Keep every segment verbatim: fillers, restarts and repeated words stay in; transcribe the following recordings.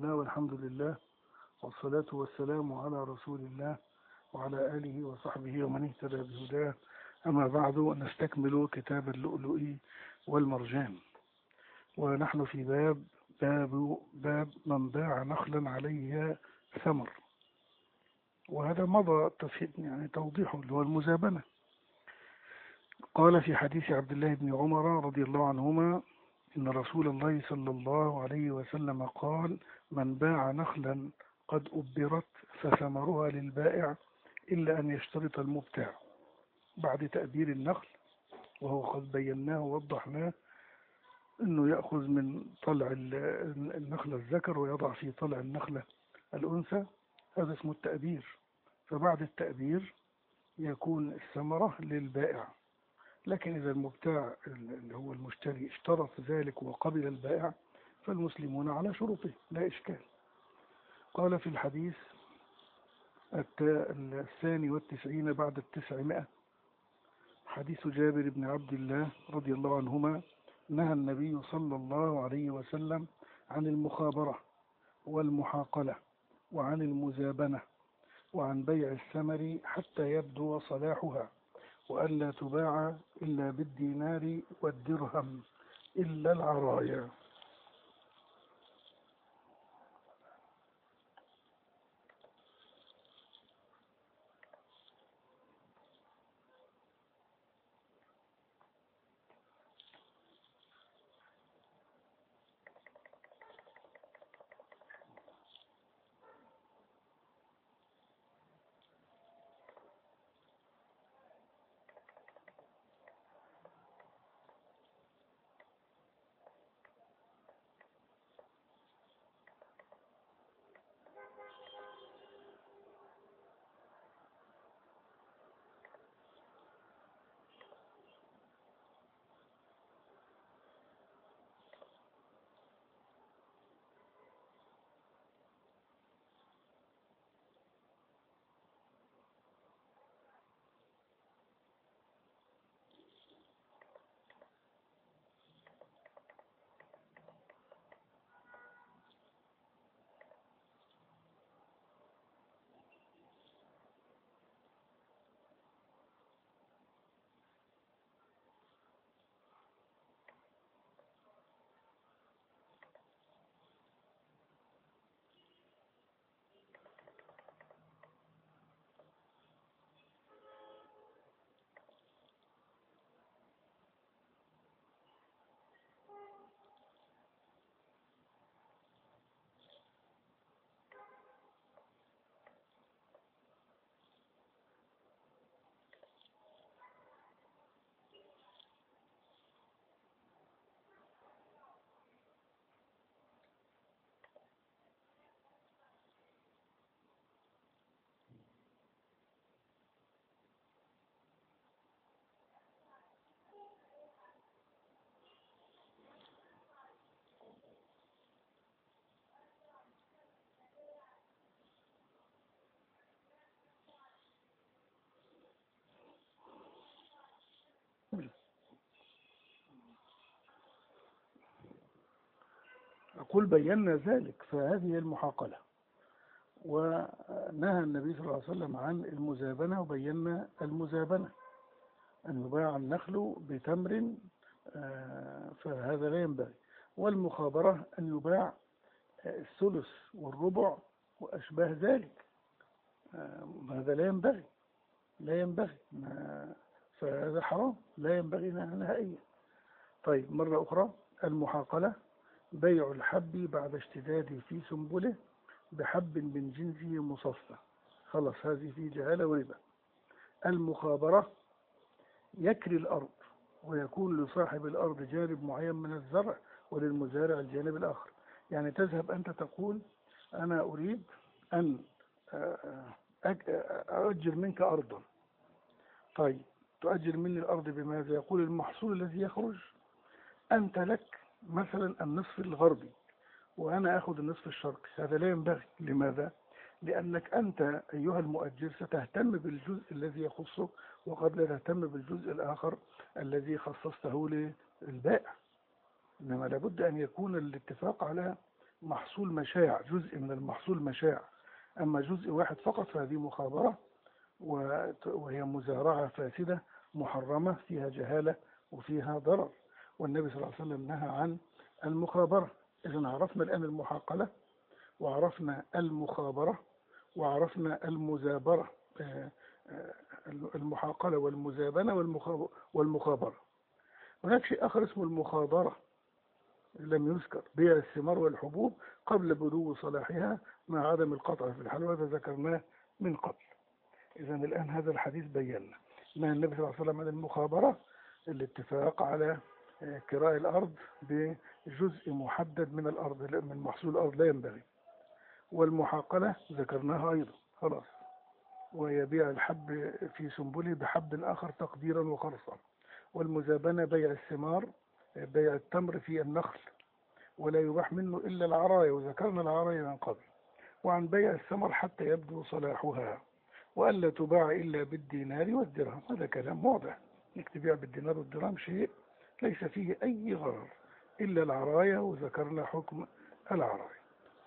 الله والحمد لله، والصلاة والسلام على رسول الله وعلى آله وصحبه ومن اهتدى بهداه. أما بعد، نستكمل كتاب اللؤلؤ والمرجان، ونحن في باب باب باب من باع نخلا عليها ثمر. وهذا مضى يعني توضيحه اللي هو المزابنة. قال في حديث عبد الله بن عمر رضي الله عنهما إن رسول الله صلى الله عليه وسلم قال: من باع نخلا قد أبرت فثمرها للبائع إلا أن يشترط المبتاع بعد تأبير النخل، وهو قد بيناه ووضحناه أنه يأخذ من طلع النخلة الذكر ويضع في طلع النخلة الأنثى، هذا اسمه التأبير. فبعد التأبير يكون الثمرة للبائع، لكن إذا المبتاع اللي هو المشتري اشترط ذلك وقبل البائع فالمسلمون على شروطه لا إشكال. قال في الحديث الثاني والتسعين بعد التسعمائة، حديث جابر بن عبد الله رضي الله عنهما: نهى النبي صلى الله عليه وسلم عن المخابرة والمحاقلة وعن المزابنة وعن بيع الثمر حتى يبدو صلاحها، وألا تباع إلا بالدينار والدرهم إلا العرايا. أقول بينا ذلك، فهذه المحاقلة. ونهى النبي صلى الله عليه وسلم عن المزابنة، وبينا المزابنة أن يباع النخل بتمر، فهذا لا ينبغي. والمخابرة أن يباع الثلث والربع وأشباه ذلك، هذا لا ينبغي لا ينبغي فهذا حرام لا ينبغي نهائيا. طيب، مرة أخرى: المحاقلة بيع الحب بعد اشتداده في سنبله بحب من جنسه مصفى، خلاص هذه في جهالة وربا. المخابرة يكري الأرض ويكون لصاحب الأرض جانب معين من الزرع وللمزارع الجانب الآخر. يعني تذهب أنت تقول: أنا أريد أن أؤجر منك أرضا. طيب، تؤجر مني الأرض بماذا؟ يقول: المحصول الذي يخرج أنت لك مثلا النصف الغربي وأنا أخذ النصف الشرقي. هذا لا ينبغي. لماذا؟ لأنك أنت أيها المؤجر ستهتم بالجزء الذي يخصك وقد لا تهتم بالجزء الآخر الذي خصصته للبائع. إنما لابد أن يكون الاتفاق على محصول مشاع، جزء من المحصول مشاع. أما جزء واحد فقط فهذه مخابرة، وهي مزارعة فاسدة محرمة فيها جهالة وفيها ضرر، والنبي صلى الله عليه وسلم نهى عن المخابرة. إذن عرفنا الآن المحاقلة، وعرفنا المخابرة، وعرفنا المزابرة، المحاقلة والمزابنة والمخابرة. هناك شيء آخر اسمه المخابرة لم يذكر، بيع الثمار والحبوب قبل بلوغ صلاحها مع عدم القطع في الحال، وهذا ذكرناه من قبل. إذن الآن هذا الحديث بينا نهى النبي صلى الله عليه وسلم عن المخابرة، الاتفاق على كراء الأرض بجزء محدد من الأرض، من محصول الأرض لا ينبغي. والمحاقلة ذكرناها أيضا خلاص، ويبيع الحب في سنبله بحب آخر تقديرا وخرصا. والمزابنة بيع الثمار، بيع التمر في النخل، ولا يباح منه إلا العراية، وذكرنا العراية من قبل. وعن بيع الثمر حتى يبدو صلاحها، وألا تباع إلا بالدينار والدرهم. هذا كلام واضح، انك تبيع بالدينار والدرهم شيء ليس فيه أي غرر إلا العراية، وذكرنا حكم العراية.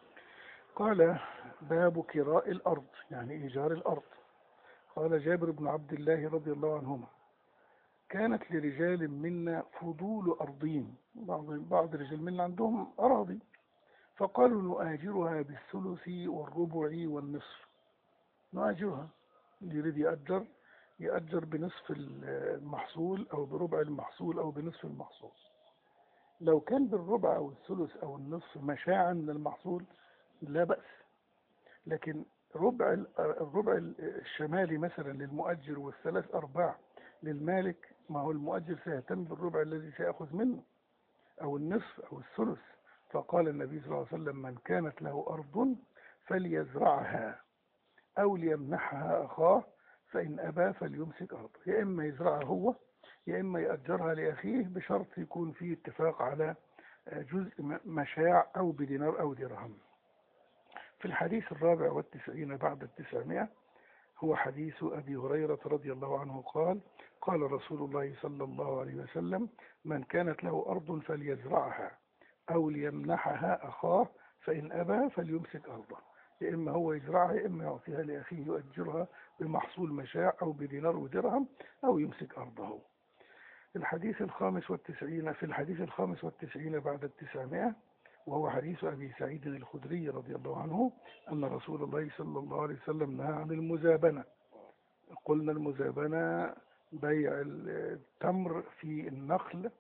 قال باب كراء الأرض، يعني إيجار الأرض. قال جابر بن عبد الله رضي الله عنهما: كانت لرجال منا فضول أرضين، بعض بعض رجال منا عندهم أراضي، فقالوا نؤاجرها بالثلث والربع والنصف. نؤاجرها، اللي يريد يأجر يأجر بنصف المحصول أو بربع المحصول أو بنصف المحصول. لو كان بالربع أو الثلث أو النصف مشاعا من المحصول لا بأس، لكن ربع الربع الشمالي مثلا للمؤجر والثلاث أرباع للمالك، ما هو المؤجر سيهتم بالربع الذي سيأخذ منه أو النصف أو الثلث. فقال النبي صلى الله عليه وسلم: من كانت له أرض فليزرعها أو ليمنحها أخاه، فإن أبى فليمسك أرضه. يا إما يزرعها هو، يا إما يأجرها لأخيه، بشرط يكون فيه اتفاق على جزء مشاع أو بدينار أو درهم. في الحديث الرابع والتسعين بعد التسعمائة هو حديث أبي هريرة رضي الله عنه قال: قال رسول الله صلى الله عليه وسلم: من كانت له أرض فليزرعها أو ليمنحها أخاه، فإن أبى فليمسك أرضه. يا إما هو يزرعها، يا إما يعطيها لأخيه يؤجرها بمحصول مشاع أو بدينار ودرهم، أو يمسك أرضه. الحديث الخامس والتسعين في الحديث الخامس والتسعين بعد التسعمائة وهو حديث أبي سعيد الخدري رضي الله عنه أن رسول الله صلى الله عليه وسلم نهى عن المزابنة. قلنا المزابنة بيع التمر في النخل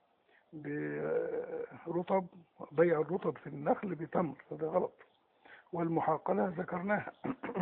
برطب، بيع الرطب في النخل بتمر، هذا غلط. والمحاقلة ذكرناها.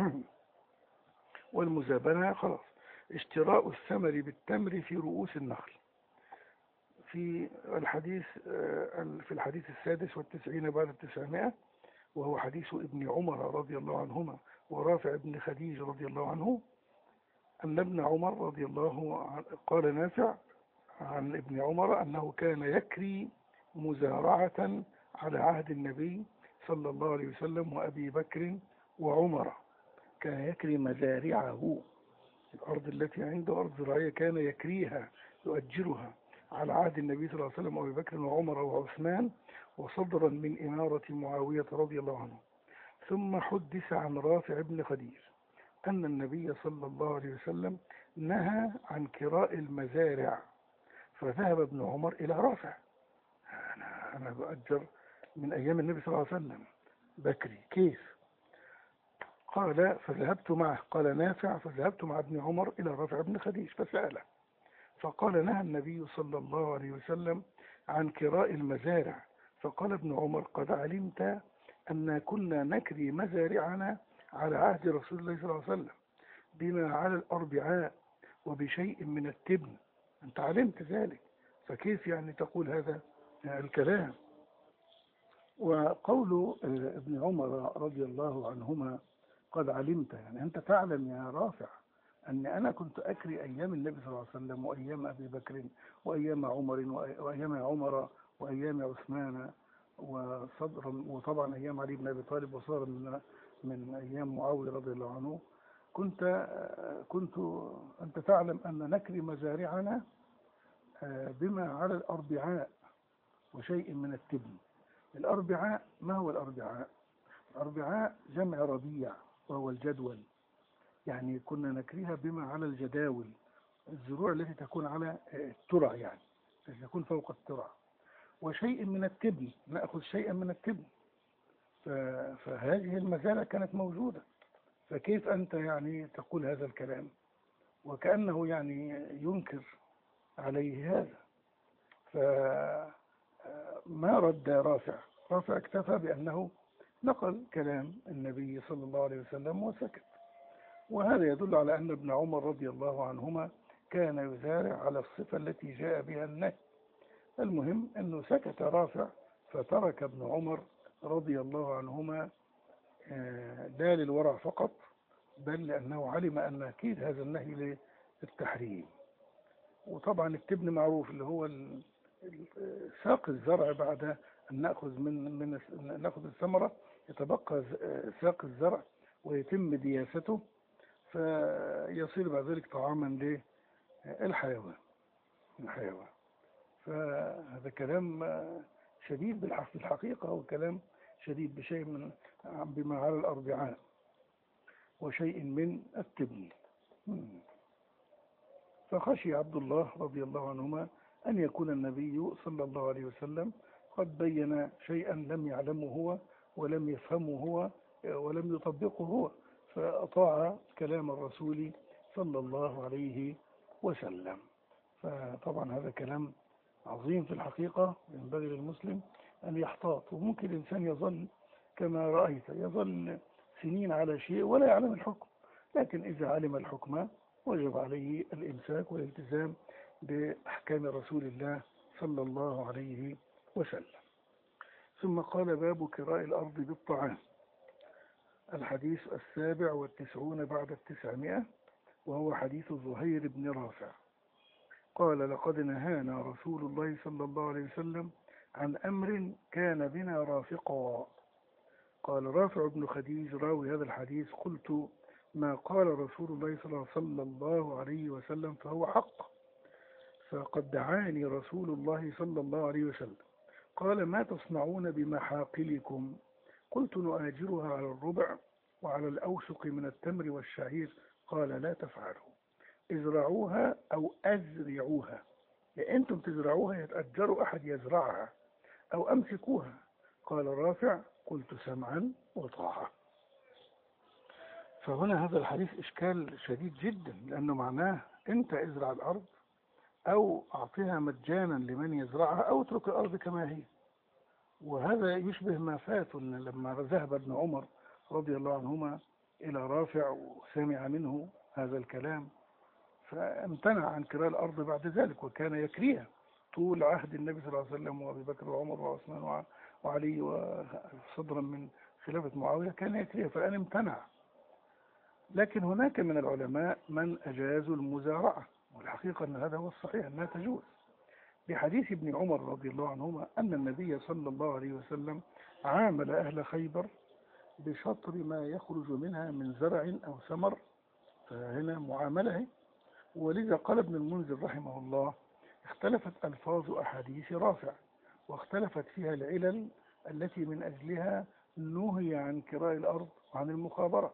والمزابنة خلاص اشتراء الثمر بالتمر في رؤوس النخل. في الحديث في الحديث السادس والتسعين بعد التسعمائة وهو حديث ابن عمر رضي الله عنهما ورافع بن خديج رضي الله عنه أن ابن عمر رضي الله عنه قال نافع عن ابن عمر أنه كان يكري مزارعة على عهد النبي صلى الله عليه وسلم وأبي بكر وعمر. كان يكري مزارعه، الأرض التي عنده أرض زراعية كان يكريها يؤجرها على عهد النبي صلى الله عليه وسلم وأبي بكر وعمر وعثمان، وصدرا من إمارة معاوية رضي الله عنه. ثم حدث عن رافع بن خديج أن النبي صلى الله عليه وسلم نهى عن كراء المزارع، فذهب ابن عمر إلى رافع: أنا, أنا بأجر من أيام النبي صلى الله عليه وسلم بكري، كيف؟ قال فذهبت معه. قال نافع: فذهبت مع ابن عمر إلى رافع بن خديج فسأله، فقال: نهى النبي صلى الله عليه وسلم عن كراء المزارع. فقال ابن عمر: قد علمت أن كنا نكري مزارعنا على عهد رسول الله صلى الله عليه وسلم بما على الأربعاء وبشيء من التبن، أنت علمت ذلك، فكيف يعني تقول هذا الكلام؟ وقول ابن عمر رضي الله عنهما قد علمت، يعني أنت تعلم يا رافع أن أنا كنت أكري أيام النبي صلى الله عليه وسلم وأيام أبي بكر وأيام عمر وأيام عمر وأيام عثمان وصدرا، وطبعا أيام علي بن أبي طالب، وصار من من أيام معاوية رضي الله عنه. كنت كنت أنت تعلم أن نكري مزارعنا بما على الأربعاء وشيء من التبن. الأربعاء، ما هو الأربعاء؟ الأربعاء جمع ربيع وهو الجدول، يعني كنا نكريها بما على الجداول، الزروع التي تكون على الترع، يعني التي تكون فوق الترع. وشيء من التبن، نأخذ شيئا من التبن. فهذه المزارع كانت موجودة، فكيف أنت يعني تقول هذا الكلام؟ وكأنه يعني ينكر عليه هذا. فما رد رافع، رافع اكتفى بأنه نقل كلام النبي صلى الله عليه وسلم وسكت. وهذا يدل على أن ابن عمر رضي الله عنهما كان يزارع على الصفة التي جاء بها النهي. المهم أنه سكت رافع، فترك ابن عمر رضي الله عنهما لا للورع فقط، بل لأنه علم أن أكيد هذا النهي للتحريم. وطبعا التبن معروف، اللي هو ساق الزرع بعد أن نأخذ من من نأخذ الثمرة، يتبقى ساق الزرع ويتم دياسته، فيصير بعد ذلك طعاما للحيوان الحيوان فهذا كلام شديد بالحق الحقيقة، وكلام شديد بشيء من بما على الأربعاء وشيء من التبن. فخشي عبد الله رضي الله عنهما أن يكون النبي صلى الله عليه وسلم قد بين شيئا لم يعلمه هو ولم يفهمه هو ولم يطبقه هو، فأطاع كلام الرسول صلى الله عليه وسلم. فطبعا هذا كلام عظيم في الحقيقة، ينبغي للمسلم أن يحتاط. وممكن الإنسان يظل كما رأيت، يظل سنين على شيء ولا يعلم الحكم، لكن إذا علم الحكم وجب عليه الإمساك والالتزام بأحكام رسول الله صلى الله عليه وسلم. ثم قال: باب كراء الأرض بالطعام. الحديث السابع والتسعون بعد التسعمائة، وهو حديث زهير بن رافع قال: لقد نهانا رسول الله صلى الله عليه وسلم عن أمر كان بنا رافقا. قال رافع بن خديج راوي هذا الحديث: قلت: ما قال رسول الله صلى الله عليه وسلم فهو حق، فقد دعاني رسول الله صلى الله عليه وسلم. قال: ما تصنعون بمحاقلكم؟ قلت: نؤاجرها على الربع وعلى الأوسق من التمر والشعير. قال: لا تفعلوا، ازرعوها أو أزرعوها، يعني أنتم تزرعوها يتأجروا أحد يزرعها، أو أمسكوها. قال رافع: قلت: سمعا وطاعة. فهنا هذا الحديث إشكال شديد جدا، لأنه معناه أنت ازرع الأرض أو أعطيها مجانا لمن يزرعها، أو اترك الأرض كما هي. وهذا يشبه ما فات لما ذهب ابن عمر رضي الله عنهما إلى رافع وسمع منه هذا الكلام، فامتنع عن كراء الأرض بعد ذلك، وكان يكريها طول عهد النبي صلى الله عليه وسلم وأبي بكر وعمر وعثمان وعلي، وصدرا من خلافة معاوية كان يكريها، فالآن امتنع. لكن هناك من العلماء من أجازوا المزارعة، والحقيقة أن هذا هو الصحيح أنها تجوز، بحديث ابن عمر رضي الله عنهما أن النبي صلى الله عليه وسلم عامل أهل خيبر بشطر ما يخرج منها من زرع أو ثمر، فهنا معاملة. ولذا قال ابن المنذر رحمه الله: اختلفت ألفاظ أحاديث رافع، واختلفت فيها العلل التي من أجلها نهي عن كراء الأرض وعن المخابرة.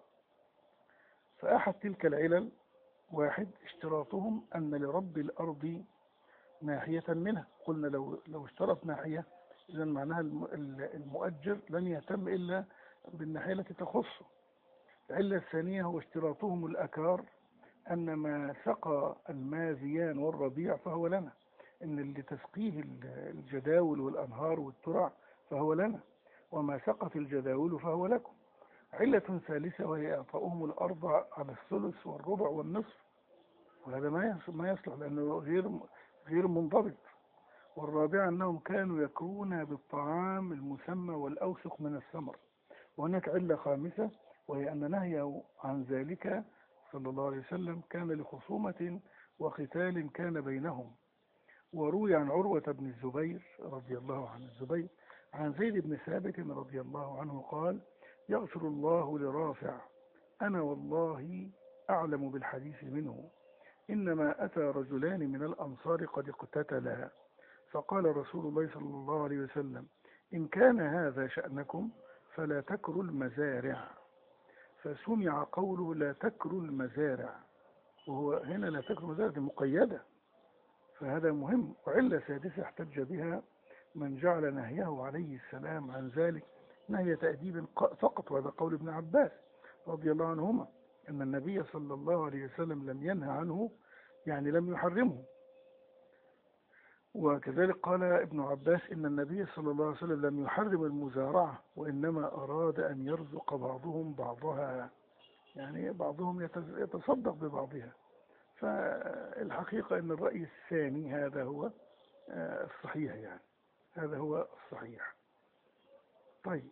فأحد تلك العلل: واحد، اشتراطهم أن لرب الأرض ناحية منها. قلنا لو لو اشترط ناحية، إذن معناها المؤجر لن يهتم إلا بالناحية التي تخصه. العلة الثانية هو اشتراطهم الأكار، أن ما سقى المازيان والربيع فهو لنا، إن اللي تسقيه الجداول والأنهار والترع فهو لنا، وما سقت الجداول فهو لكم. علة ثالثة وهي إعطاؤهم الأرض على الثلث والربع والنصف، وهذا ما يصلح لأنه غير غير منضبط. والرابعة أنهم كانوا يكرون بالطعام المسمى والأوسق من الثمر. وهناك علة خامسة، وهي أن نهيه عن ذلك صلى الله عليه وسلم كان لخصومة وقتال كان بينهم. وروي عن عروة بن الزبير رضي الله عنه الزبير عن زيد بن ثابت رضي الله عنه قال: يغفر الله لرافع، أنا والله أعلم بالحديث منه. إنما أتى رجلان من الأنصار قد اقتتلا، فقال رسول الله صلى الله عليه وسلم: إن كان هذا شأنكم فلا تكروا المزارع. فسمع قوله لا تكروا المزارع، وهو هنا لا تكروا المزارع دي مقيدة، فهذا مهم. وعلة سادسة احتج بها من جعل نهيه عليه السلام عن ذلك نهي تأديب فقط، وهذا قول ابن عباس رضي الله عنهما، أن النبي صلى الله عليه وسلم لم ينهى عنه، يعني لم يحرمه. وكذلك قال ابن عباس إن النبي صلى الله عليه وسلم لم يحرم المزارعة، وإنما أراد أن يرزق بعضهم بعضها، يعني بعضهم يتصدق ببعضها. فالحقيقة أن الرأي الثاني هذا هو الصحيح، يعني هذا هو الصحيح. طيب،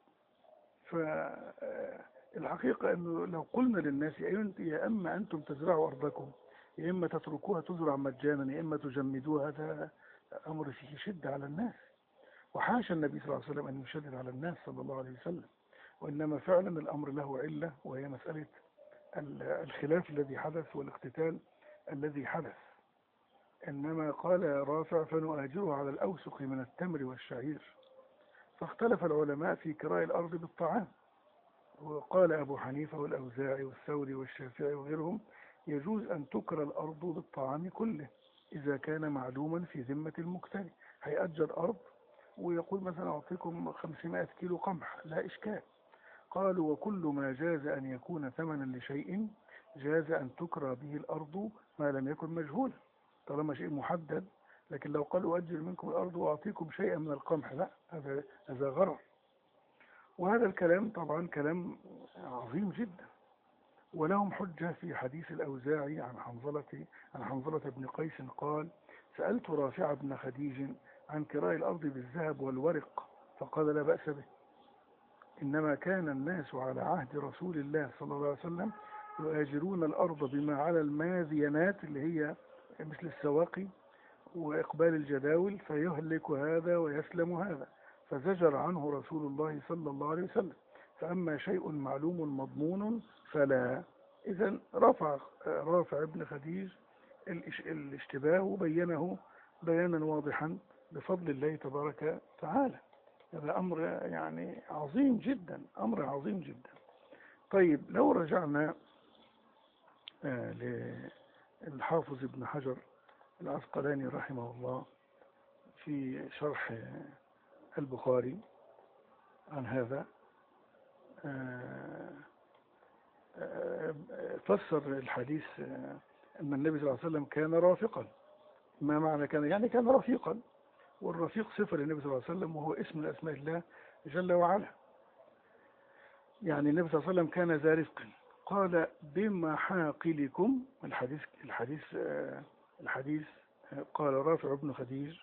فالحقيقة أنه لو قلنا للناس يا أما أنتم تزرعوا أرضكم، يا إما تتركوها تزرع مجانا، يا إما تجمدوها، هذا أمر فيه شدة على الناس. وحاشا النبي صلى الله عليه وسلم أن يشدد على الناس صلى الله عليه وسلم، وإنما فعلا الأمر له علة، وهي مسألة الخلاف الذي حدث والاقتتال الذي حدث. إنما قال رافع فنؤاجره على الأوسق من التمر والشعير. فاختلف العلماء في كراء الأرض بالطعام، وقال أبو حنيفة والأوزاعي والثوري والشافعي وغيرهم يجوز أن تكرى الأرض بالطعام كله إذا كان معلوما في ذمة المكتري. هيأجر أرض ويقول مثلا أعطيكم خمسمائة كيلو قمح، لا إشكال. قالوا وكل ما جاز أن يكون ثمنا لشيء جاز أن تكرى به الأرض ما لم يكن مجهولا، طالما شيء محدد. لكن لو قالوا أجر منكم الأرض وأعطيكم شيئا من القمح، لا، هذا هذا غرر. وهذا الكلام طبعا كلام عظيم جدا، ولهم حجة في حديث الأوزاعي عن حنظلة عن حنظلة بن قيس قال سألت رافع بن خديج عن كراء الأرض بالذهب والورق، فقال لا بأس به، إنما كان الناس على عهد رسول الله صلى الله عليه وسلم يؤاجرون الأرض بما على الماذينات اللي هي مثل السواقي وإقبال الجداول، فيهلك هذا ويسلم هذا، فزجر عنه رسول الله صلى الله عليه وسلم. فأما شيء معلوم مضمون فلا. إذن رفع رافع ابن خديج الاشتباه وبينه بيانا واضحا بفضل الله تبارك وتعالى. هذا أمر يعني عظيم جدا، أمر عظيم جدا. طيب، لو رجعنا للحافظ ابن حجر العسقلاني رحمه الله في شرح البخاري عن هذا، فسر الحديث أن النبي صلى الله عليه وسلم كان رافقا. ما معنى كان؟ يعني كان رفيقا، والرفيق صفة للنبي صلى الله عليه وسلم، وهو اسم من أسماء الله جل وعلا. يعني النبي صلى الله عليه وسلم كان ذا رفق. قال بمحاقلكم، الحديث الحديث الحديث قال رافع بن خديج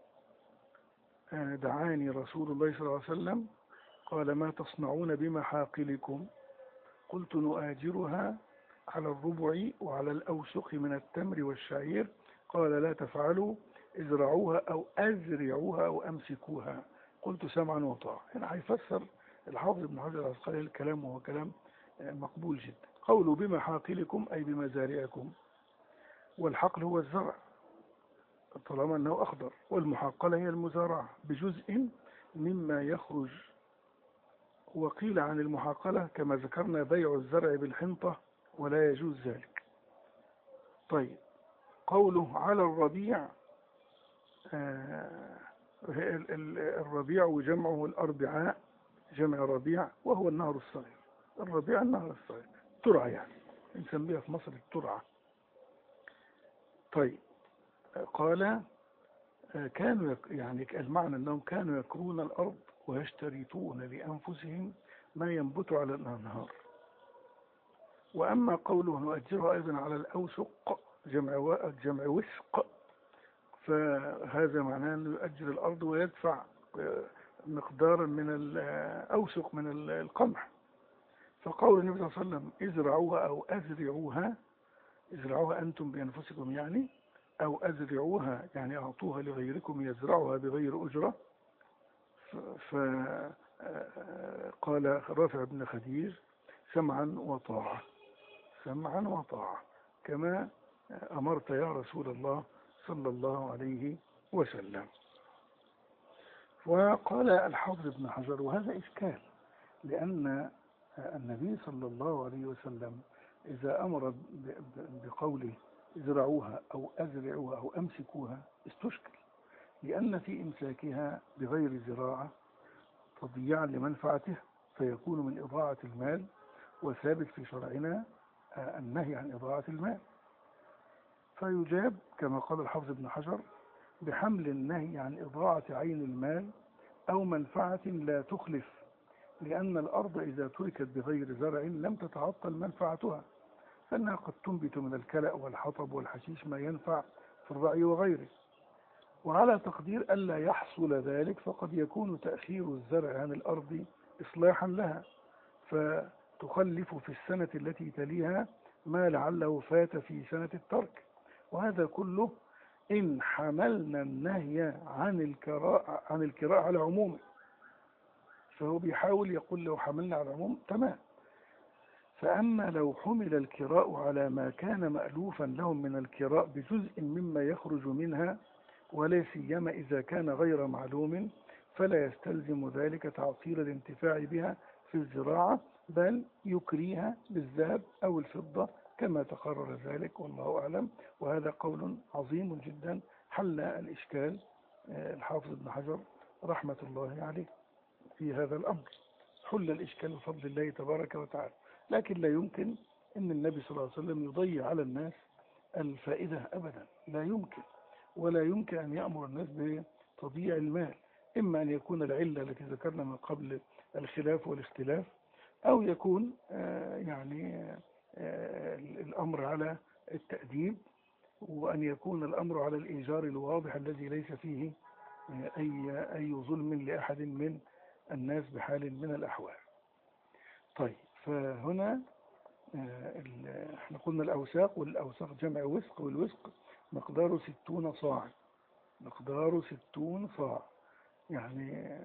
دعاني رسول الله صلى الله عليه وسلم، قال ما تصنعون بمحاقلكم؟ قلت نؤاجرها على الربع وعلى الأوسق من التمر والشعير. قال لا تفعلوا، ازرعوها أو أزرعوها أو أمسكوها. قلت سمعا وطاعة. هنا هيفسر الحافظ ابن حجر العسقلاني الكلام، وهو كلام مقبول جدا. قولوا بمحاقلكم أي بمزارعكم، والحقل هو الزرع طالما أنه أخضر، والمحاقلة هي المزارعة بجزء مما يخرج. وقيل عن المحاقلة كما ذكرنا بيع الزرع بالحنطة ولا يجوز ذلك. طيب، قوله على الربيع، آه الربيع وجمعه الأربعاء، جمع ربيع، وهو النهر الصغير. الربيع النهر الصغير، ترعة، يعني نسميها في مصر الترعة. طيب، قال كانوا يعني المعنى أنهم كانوا يكرون الأرض ويشترطون لأنفسهم ما ينبت على الأنهار. وأما قوله نؤجرها أيضا على الأوسق، جمع جمع وسق، فهذا معناه أنه يؤجر الأرض ويدفع مقدارا من الأوسق من القمح. فقول النبي صلى الله عليه وسلم ازرعوها أو أزرعوها، ازرعوها أنتم بأنفسكم يعني، أو أزرعوها يعني أعطوها لغيركم يزرعها بغير أجرة. فقال رافع بن خديج سمعا وطاعة، سمعا وطاعة كما أمرت يا رسول الله صلى الله عليه وسلم. وقال الحافظ ابن حجر وهذا إشكال، لأن النبي صلى الله عليه وسلم إذا أمر بقوله ازرعوها أو أزرعوها أو أمسكوها استشكل، لأن في إمساكها بغير زراعة تضييعا لمنفعته فيكون من إضاعة المال، وثابت في شرعنا النهي عن إضاعة المال. فيجاب كما قال الحافظ ابن حجر بحمل النهي عن إضاعة عين المال أو منفعة لا تخلف، لأن الأرض إذا تركت بغير زرع لم تتعطل منفعتها، فإنها قد تنبت من الكلأ والحطب والحشيش ما ينفع في الرعي وغيره. وعلى تقدير ألا يحصل ذلك فقد يكون تأخير الزرع عن الأرض إصلاحا لها، فتخلف في السنة التي تليها ما لعله فات في سنة الترك. وهذا كله إن حملنا النهي عن الكراء عن الكراء على عمومه، فهو بيحاول يقول لو حملنا على العموم تمام. فأما لو حمل الكراء على ما كان مألوفا لهم من الكراء بجزء مما يخرج منها، ولا سيما إذا كان غير معلوم، فلا يستلزم ذلك تعطيل الانتفاع بها في الزراعة، بل يكريها بالذهب أو الفضة كما تقرر ذلك، والله أعلم. وهذا قول عظيم جدا حل الإشكال الحافظ ابن حجر رحمة الله عليه في هذا الأمر، حل الإشكال بفضل الله تبارك وتعالى. لكن لا يمكن أن النبي صلى الله عليه وسلم يضيع على الناس الفائدة أبدا، لا يمكن، ولا يمكن أن يأمر الناس بتضييع المال، إما أن يكون العلة التي ذكرنا من قبل الخلاف والاختلاف، أو يكون يعني الأمر على التأديب، وأن يكون الأمر على الإيجار الواضح الذي ليس فيه أي أي ظلم لأحد من الناس بحال من الأحوال. طيب، فهنا احنا قلنا الأوساق، والأوساق جمع وسق، والوسق مقداره ستون صاع، مقداره ستون صاع. يعني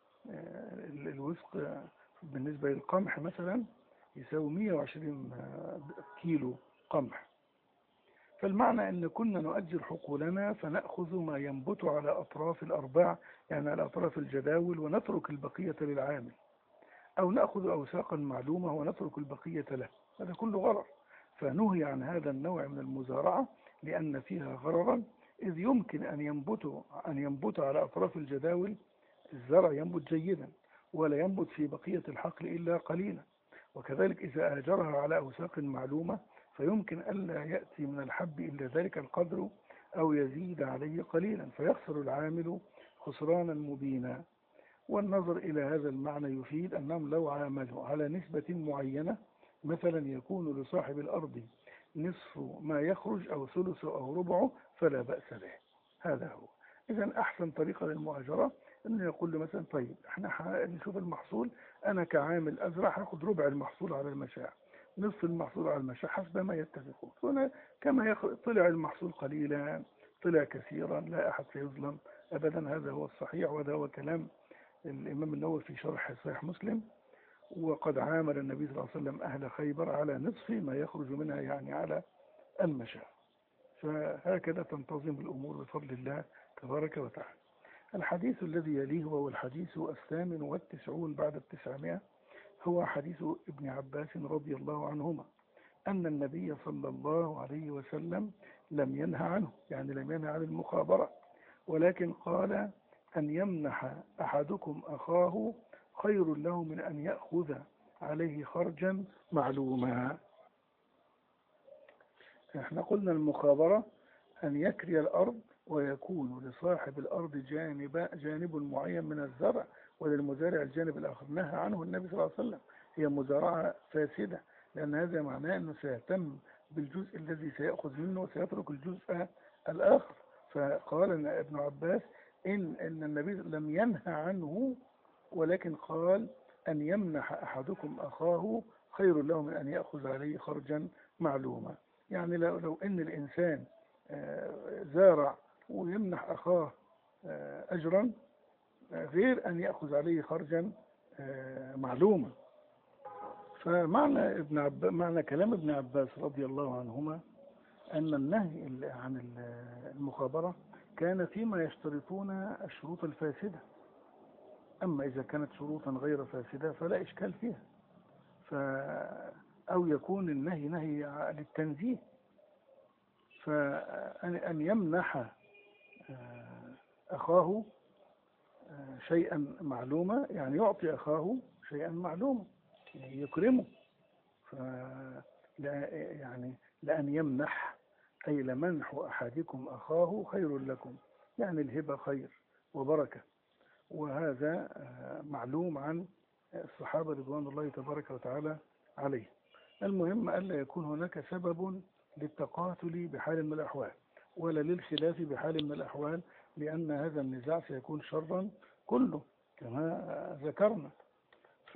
الوسق بالنسبة للقمح مثلا يساوي مئة وعشرين كيلو قمح. فالمعنى أن كنا نؤجر حقولنا فنأخذ ما ينبت على أطراف الأرباع، يعني على أطراف الجداول، ونترك البقية للعامل، أو نأخذ أوساقا معلومة ونترك البقية له. هذا كله غرر، فنهي عن هذا النوع من المزارعة لأن فيها غررا، إذ يمكن أن ينبت أن ينبت على أطراف الجداول الزرع ينبت جيدا، ولا ينبت في بقية الحقل إلا قليلا. وكذلك إذا آجرها على أوساق معلومة فيمكن ألا يأتي من الحب إلا ذلك القدر أو يزيد عليه قليلا، فيخسر العامل خسرانا مبينا. والنظر إلى هذا المعنى يفيد أنهم لو عاملوا على نسبة معينة، مثلا يكون لصاحب الأرض نصف ما يخرج أو ثلث أو ربعه، فلا بأس به. هذا هو. إذن أحسن طريقة للمؤاجرة أنه يقول له مثلا طيب احنا نشوف المحصول، أنا كعامل أزرع هاخد ربع المحصول على المشاع، نصف المحصول على المشاع، حسب ما يتفقون. هنا كما طلع المحصول قليلا طلع كثيرا لا أحد سيظلم أبدا. هذا هو الصحيح، وهذا هو كلام الإمام النووي في شرح صحيح مسلم. وقد عامل النبي صلى الله عليه وسلم أهل خيبر على نصف ما يخرج منها، يعني على المشاع. فهكذا تنتظم الأمور بفضل الله تبارك وتعالى. الحديث الذي يليه وهو الحديث الثامن والتسعون بعد التسعمائة، هو حديث ابن عباس رضي الله عنهما أن النبي صلى الله عليه وسلم لم ينهى عنه، يعني لم ينهى عن المخابرة، ولكن قال أن يمنح أحدكم أخاه خير له من أن يأخذ عليه خرجا معلوما. احنا قلنا المخابرة أن يكري الأرض ويكون لصاحب الأرض جانب جانب معين من الزرع، وللمزارع الجانب الآخر. نهى عنه النبي صلى الله عليه وسلم، هي مزارعة فاسدة، لأن هذا معناه أنه سيهتم بالجزء الذي سيأخذ منه وسيترك الجزء الآخر. فقال ابن عباس إن, إن النبي لم ينهى عنه، ولكن قال أن يمنح أحدكم أخاه خير له من أن يأخذ عليه خرجا معلوما. يعني لو, لو أن الإنسان زارع ويمنح أخاه أجرا غير أن يأخذ عليه خرجا معلوما. فمعنى ابن عب... معنى كلام ابن عباس رضي الله عنهما أن النهي عن المخابرة كان فيما يشترطون الشروط الفاسدة، أما إذا كانت شروطا غير فاسدة فلا إشكال فيها. ف أو يكون النهي نهي للتنزيه، فأن يمنح أخاه شيئا معلوما يعني يعطي أخاه شيئا معلوما يعني يكرمه. ف يعني لأن يمنح أي لمنح أحدكم أخاه خير لكم، يعني الهبة خير وبركة، وهذا معلوم عن الصحابة رضوان الله تبارك وتعالى عليه. المهم ألا يكون هناك سبب للتقاتل بحال من الأحوال ولا للخلاف بحال من الأحوال، لأن هذا النزاع سيكون شرا كله كما ذكرنا. ف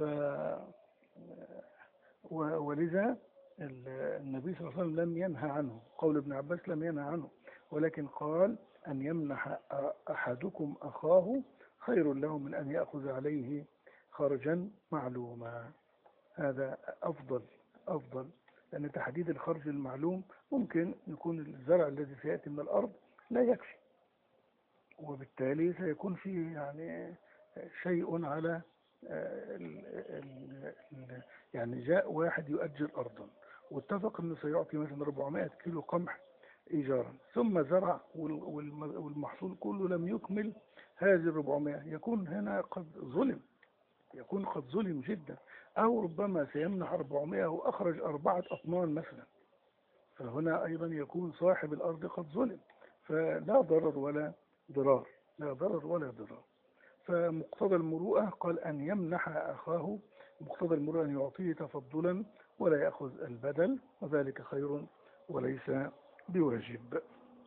ولذا النبي صلى الله عليه وسلم لم ينهى عنه، قول ابن عباس لم ينهى عنه، ولكن قال أن يمنح أحدكم أخاه خير له من أن يأخذ عليه خرجا معلوما. هذا أفضل أفضل لأن تحديد الخرج المعلوم ممكن يكون الزرع الذي سيأتي من الأرض لا يكفي، وبالتالي سيكون فيه يعني شيء على ال ال ال يعني جاء واحد يؤجر أرضا واتفق أنه سيعطي مثلا أربعمائة كيلو قمح إيجارا، ثم زرع والمحصول كله لم يكمل هذه الأربعمائة، يكون هنا قد ظلم، يكون قد ظلم جدا. أو ربما سيمنح أربعمائة وأخرج أربعة أطنان مثلا، فهنا أيضا يكون صاحب الأرض قد ظلم، فلا ضرر ولا ضرار، لا ضرر ولا ضرار. فمقتضى المروءة قال أن يمنح أخاه، مقتضى المروءة أن يعطيه تفضلا ولا يأخذ البدل، وذلك خير وليس بواجب.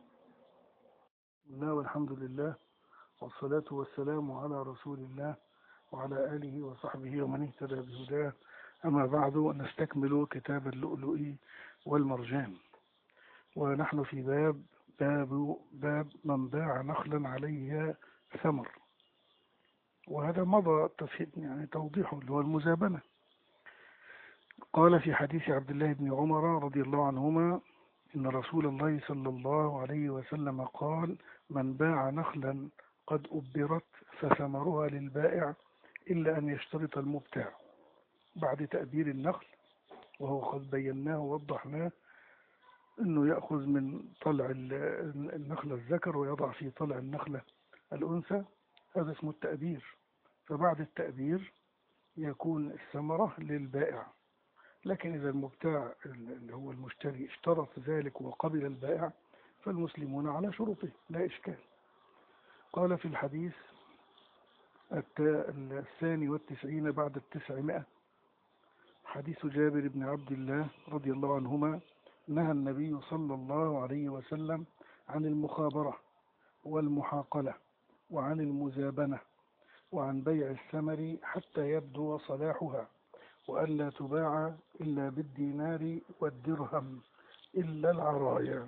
الله والحمد لله والصلاة والسلام على رسول الله وعلى آله وصحبه ومن اهتدى بهداه. أما بعد، نستكمل كتاب اللؤلؤ والمرجان، ونحن في باب باب باب من باع نخلا عليها ثمر، وهذا مضى يعني توضيحه اللي هو المزابنة. قال في حديث عبد الله بن عمر رضي الله عنهما إن رسول الله صلى الله عليه وسلم قال: من باع نخلا قد أبرت فثمرها للبائع إلا أن يشترط المبتاع بعد تأبير النخل، وهو قد بيناه ووضحناه أنه يأخذ من طلع النخلة الذكر ويضع في طلع النخلة الأنثى، هذا اسمه التأبير. فبعد التأبير يكون الثمرة للبائع، لكن إذا المبتاع اللي هو المشتري اشترط ذلك وقبل البائع فالمسلمون على شروطه لا إشكال. قال في الحديث الثاني والتسعين بعد التسعمائة، حديث جابر بن عبد الله رضي الله عنهما: نهى النبي صلى الله عليه وسلم عن المخابرة والمحاقلة وعن المزابنة وعن بيع الثمر حتى يبدو صلاحها، وألا تباع إلا بالدينار والدرهم إلا العرايا.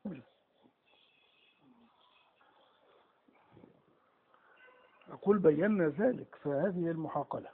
أقول بينا ذلك، فهذه المحاقلة.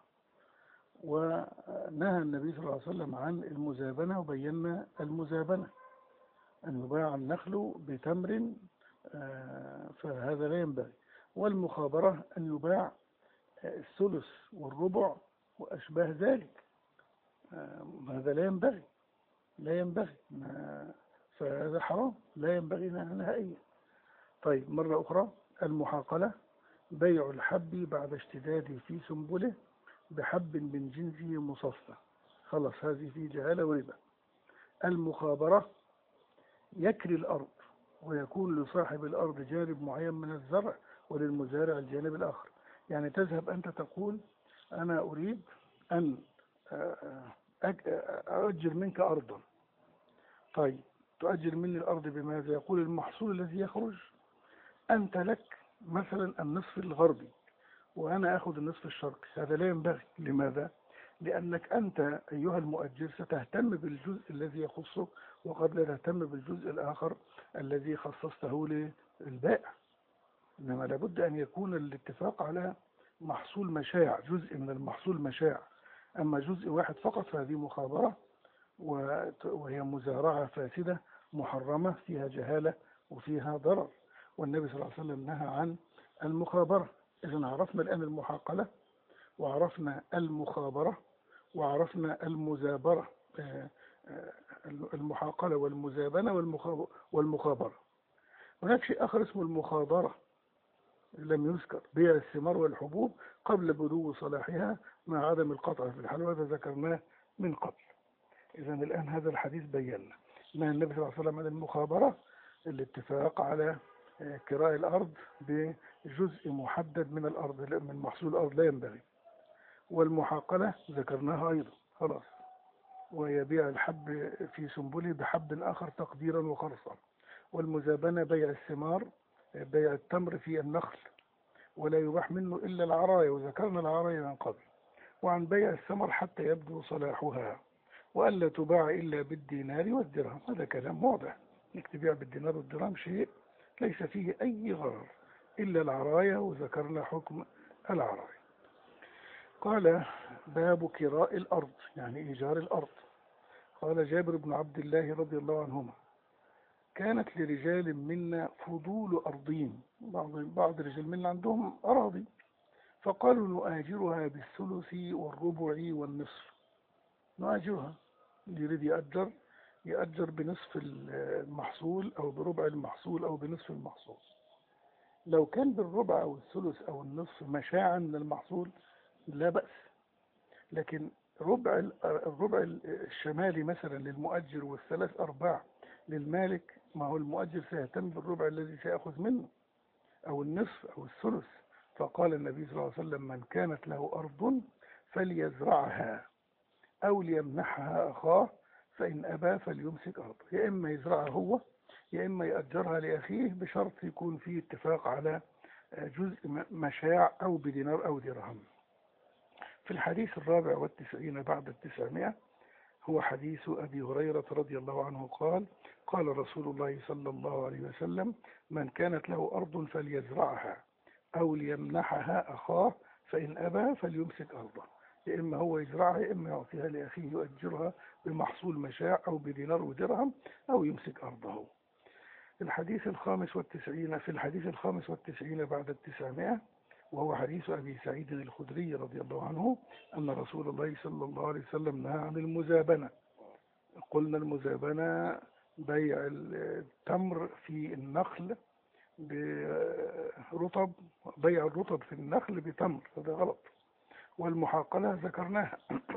ونهى النبي صلى الله عليه وسلم عن المزابنة، وبينا المزابنة أن يباع النخل بتمر، فهذا لا ينبغي. والمخابرة أن يباع الثلث والربع وأشباه ذلك، هذا لا ينبغي لا ينبغي فهذا حرام لا ينبغي نهائيا. طيب مرة أخرى، المحاقلة بيع الحب بعد اشتداده في سنبله بحب من جنسه مصفى، خلاص هذه في جهالة وربا. المخابرة يكري الأرض ويكون لصاحب الأرض جانب معين من الزرع وللمزارع الجانب الآخر. يعني تذهب أنت تقول أنا أريد أن أؤجر منك أرضا. طيب تؤجر مني الأرض بماذا؟ يقول المحصول الذي يخرج أنت لك مثلا النصف الغربي وأنا أخذ النصف الشرقي. هذا لا ينبغي. لماذا؟ لأنك أنت أيها المؤجر ستهتم بالجزء الذي يخصك وقد لا تهتم بالجزء الآخر الذي خصصته للبائع. إنما لابد أن يكون الاتفاق على محصول مشاع، جزء من المحصول مشاع. أما جزء واحد فقط فهذه مخابرة، وهي مزارعة فاسدة محرمة فيها جهالة وفيها ضرر، والنبي صلى الله عليه وسلم نهى عن المخابرة. إذن عرفنا الآن المحاقلة، وعرفنا المخابرة، وعرفنا المزابرة، المحاقلة والمزابنة والمخابرة. هناك شيء آخر اسمه المخاضرة لم يذكر، بيع الثمار والحبوب قبل بدو صلاحها مع عدم القطع في الحال، وهذا ذكرناه من قبل. إذن الآن هذا الحديث بينا نهى النبي صلى الله عليه وسلم عن المخابرة، الاتفاق على كراء الأرض بجزء محدد من الأرض من محصول الأرض لا ينبغي. والمحاقلة ذكرناها أيضا خلاص، ويبيع الحب في سنبله بحب آخر تقديرا وخرصا. والمزابنة بيع الثمار، بيع التمر في النخل ولا يباح منه إلا العراية، وذكرنا العراية من قبل. وعن بيع الثمر حتى يبدو صلاحها، وألا تباع إلا بالدينار والدرهم. هذا كلام واضح، انك تبيع بالدينار والدرهم شيء ليس فيه أي غرر إلا العراية، وذكرنا حكم العراية. قال باب كراء الأرض، يعني إيجار الأرض. قال جابر بن عبد الله رضي الله عنهما كانت لرجال منا فضول أرضين، بعض بعض الرجال منا عندهم أراضي، فقالوا نؤاجرها بالثلث والربع والنصف. نؤاجرها، اللي يريد يأجر يأجر بنصف المحصول أو بربع المحصول أو بنصف المحصول. لو كان بالربع أو الثلث أو النصف مشاعا من المحصول لا بأس، لكن ربع الربع الشمالي مثلا للمؤجر والثلاث أرباع للمالك، ما هو المؤجر سيهتم بالربع الذي سيأخذ منه أو النصف أو الثلث. فقال النبي صلى الله عليه وسلم من كانت له أرض فليزرعها أو ليمنحها أخاه فإن أبى فليمسك أرضه. يا إما يزرعها هو يا إما يأجرها لأخيه، بشرط يكون فيه اتفاق على جزء مشاع أو بدينار أو درهم. في الحديث الرابع والتسعين بعد التسعمائة هو حديث أبي هريرة رضي الله عنه قال قال رسول الله صلى الله عليه وسلم من كانت له أرض فليزرعها أو ليمنحها أخاه فإن أبى فليمسك أرضه. يا إما هو يزرعها يا إما يعطيها لأخيه يؤجرها بمحصول مشاع أو بدينار ودرهم أو يمسك أرضه. الحديث الخامس والتسعين في الحديث الخامس والتسعين بعد التسعمائة وهو حديث أبي سعيد الخدري رضي الله عنه أن رسول الله صلى الله عليه وسلم نهى عن المزابنة. قلنا المزابنة بيع التمر في النخل برطب، بيع الرطب في النخل بتمر، هذا غلط. والمحاقلة ذكرناها.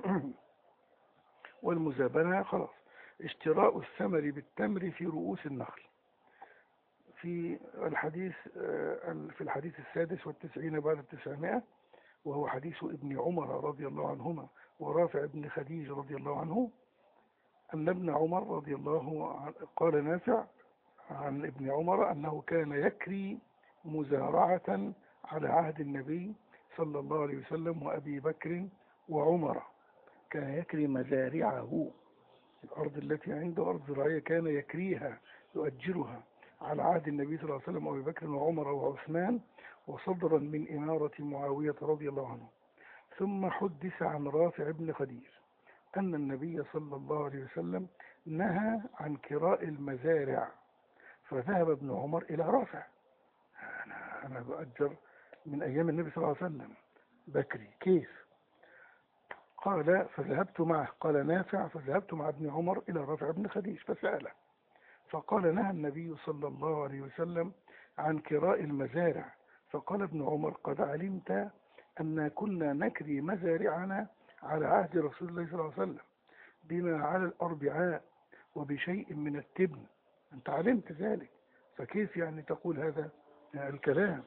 والمزابنة خلاص اشتراء الثمر بالتمر في رؤوس النخل. في الحديث في الحديث السادس والتسعين بعد التسعمائة وهو حديث ابن عمر رضي الله عنهما ورافع بن خديج رضي الله عنه أن ابن عمر رضي الله عنه قال نافع عن ابن عمر أنه كان يكري مزارعة على عهد النبي صلى الله عليه وسلم وأبي بكر وعمر. كان يكري مزارعه، الأرض التي عنده أرض زراعية كان يكريها يؤجرها على عهد النبي صلى الله عليه وسلم وأبي بكر وعمر وعثمان وصدرا من إمارة معاوية رضي الله عنه. ثم حدث عن رافع بن خديج أن النبي صلى الله عليه وسلم نهى عن كراء المزارع، فذهب ابن عمر إلى رافع. أنا, أنا بأجر من أيام النبي صلى الله عليه وسلم بكري، كيف؟ قال فذهبت معه. قال نافع فذهبت مع ابن عمر إلى رافع بن خديج فسأله، فقال نهى النبي صلى الله عليه وسلم عن كراء المزارع. فقال ابن عمر قد علمت أن كنا نكري مزارعنا على عهد رسول الله صلى الله عليه وسلم بما على الأربعاء وبشيء من التبن، أنت علمت ذلك، فكيف يعني تقول هذا الكلام؟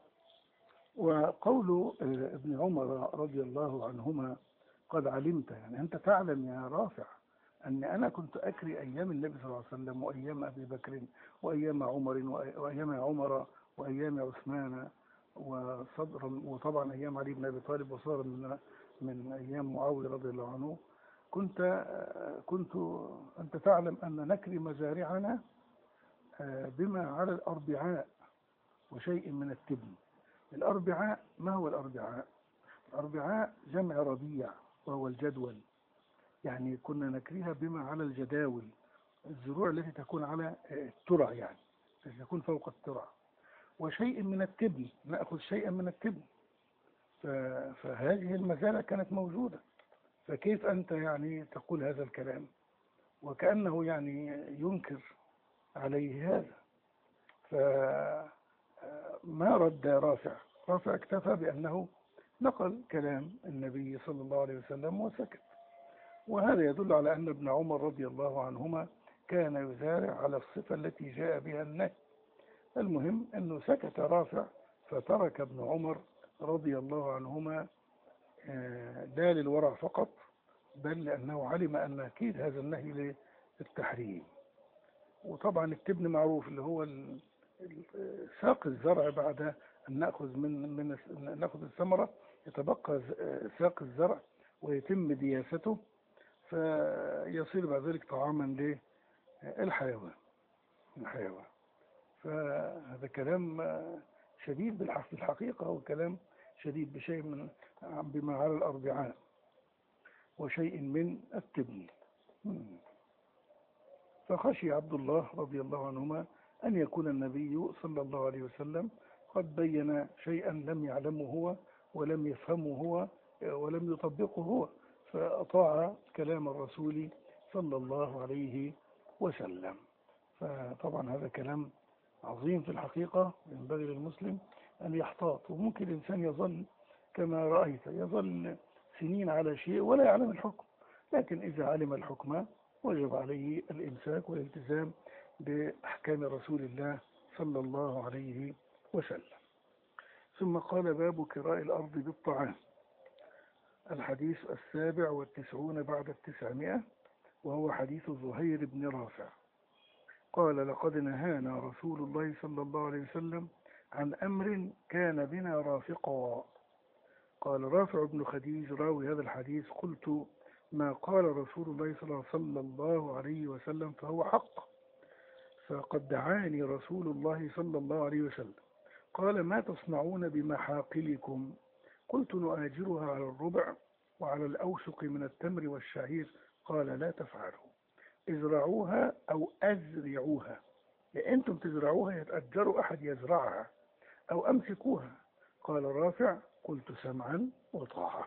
وقول ابن عمر رضي الله عنهما قد علمت، يعني أنت تعلم يا رافع أن أنا كنت أكري أيام النبي صلى الله عليه وسلم وأيام أبي بكر وأيام عمر وأيام عمر وأيام عثمان وصدرا، وطبعا أيام علي بن أبي طالب وصار من من أيام معاوية رضي الله عنه. كنت كنت أنت تعلم أن نكري مزارعنا بما على الأربعاء وشيء من التبن. الأربعاء، ما هو الأربعاء؟ الأربعاء جمع ربيع وهو الجدول، يعني كنا نكريها بما على الجداول، الزروع التي تكون على الترع، يعني التي تكون فوق الترع، وشيء من التبن، نأخذ شيئا من التبن. فهذه المزارع كانت موجودة، فكيف أنت يعني تقول هذا الكلام؟ وكأنه يعني ينكر عليه هذا. فما رد رافع، رافع اكتفى بأنه نقل كلام النبي صلى الله عليه وسلم وسكت. وهذا يدل على أن ابن عمر رضي الله عنهما كان يزارع على الصفة التي جاء بها النهي. المهم أنه سكت رافع، فترك ابن عمر رضي الله عنهما لا للورع فقط، بل لأنه علم أن أكيد هذا النهي للتحريم. وطبعا التبن معروف، اللي هو ساق الزرع بعد أن نأخذ من من نأخذ الثمرة، يتبقى ساق الزرع ويتم دياسته، فيصير بعد ذلك طعاما للحيوان الحيوان. فهذا كلام شديد بالحقيقة، هو كلام شديد بشيء من بما على الأربعاء وشيء من التبن. فخشي عبد الله رضي الله عنهما أن يكون النبي صلى الله عليه وسلم قد بين شيئا لم يعلمه هو ولم يفهمه هو ولم يطبقه هو، فأطاع كلام الرسول صلى الله عليه وسلم. فطبعا هذا كلام عظيم في الحقيقة، ينبغي للمسلم أن يحتاط. وممكن الإنسان يظل كما رأيت، يظل سنين على شيء ولا يعلم الحكم، لكن إذا علم الحكم وجب عليه الإمساك والالتزام بأحكام رسول الله صلى الله عليه وسلم. ثم قال باب كراء الأرض بالطعام. الحديث السابع والتسعون بعد التسعمائة، وهو حديث زهير بن رافع قال لقد نهانا رسول الله صلى الله عليه وسلم عن أمر كان بنا رافقا. قال رافع بن خديج راوي هذا الحديث قلت ما قال رسول الله صلى الله عليه وسلم فهو حق، فقد دعاني رسول الله صلى الله عليه وسلم قال ما تصنعون بمحاقلكم؟ قلت نؤاجرها على الربع وعلى الأوسق من التمر والشعير. قال لا تفعلوا، ازرعوها أو أزرعوها، يعني أنتم تزرعوها يتأجروا أحد يزرعها، أو أمسكوها. قال رافع قلت سمعا وطاعة.